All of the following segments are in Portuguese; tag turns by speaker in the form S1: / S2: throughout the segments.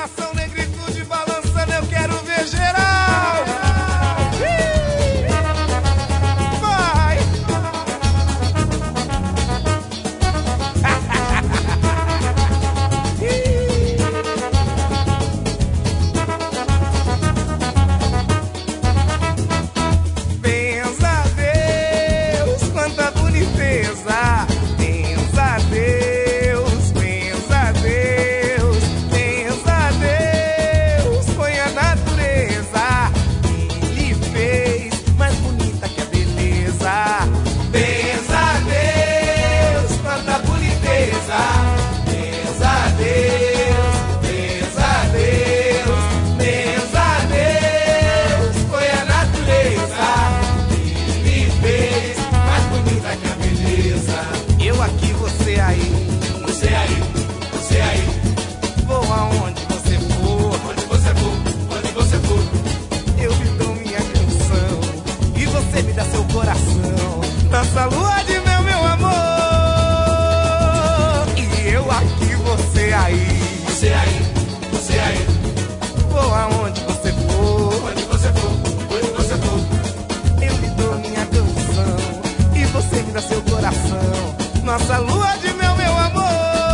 S1: coração, negritude balançando, eu quero ver geral. Vai. Benza a Deus, quanta boniteza. Benza a Deus, benza a Deus, benza a Deus. Foi a natureza que lhe fez mais bonita que a beleza. Benza a Deus, quanta boniteza. Benza a Deus, benza a Deus, benza a Deus. Foi a natureza que lhe fez mais bonita que a beleza. Eu aqui, você aí. Você aí, você aí. Vou aonde você for. Onde você for, onde você for. Eu lhe dou minha canção e você me dá seu coração. Nossa lua de mel, meu amor. E eu aqui, você aí. Você aí, você aí. Vou aonde você for. Onde você for, onde você for. Eu lhe dou minha canção e você me dá seu coração. Nossa lua de mel, meu amor.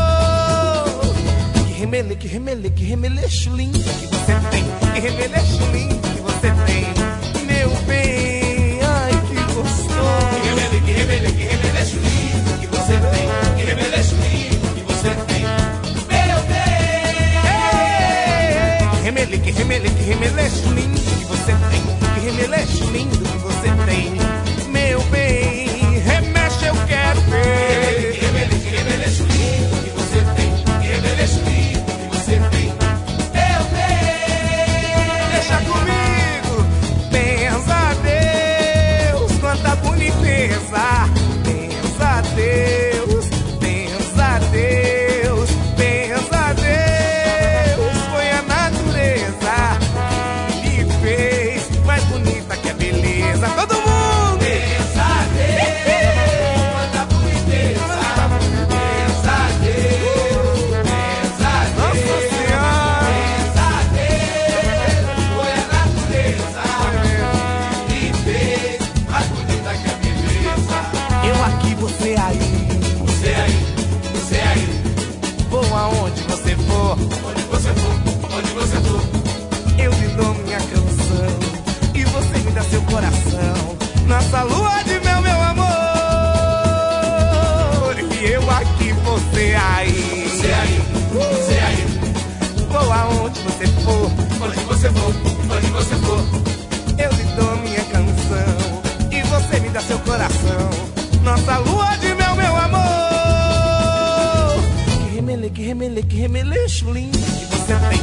S1: Que remeleixo lindo que você tem. Que remeleixo lindo que você tem, meu bem. Ai, que gostoso. Que remeleixo lindo que você tem. Que remeleixo lindo que você tem, meu bem. Que remeleixo lindo que você tem. Que remeleixo lindo que você tem, meu bem. Remexe, eu quero ver. Que remeleixo lindo que você tem. Que remeleixo lindo que você tem, meu bem. Deixa comigo. Benza a Deus, quanta boniteza. Benza a Deus, benza a Deus, benza a Deus. Foi a natureza que lhe fez mais bonita que a beleza. Todo mundo. Benza a Deus, quanta boniteza. Benza a Deus, benza a Deus. Nossa Senhora. Benza a Deus, foi a natureza que lhe fez mais bonita que a beleza. Eu aqui, você aí. Você aí, você aí. Vou aonde você for. Onde você for, onde você for. Eu lhe dou minha canção e você me dá seu coração. Nossa lua de mel, meu amor. E eu aqui, você aí. Você aí, você aí. Vou aonde você for. Onde você for, onde você for. Eu lhe dou minha canção e você me dá seu coração. Nossa lua de mel, meu amor. Que remeleixo lindo que você tem.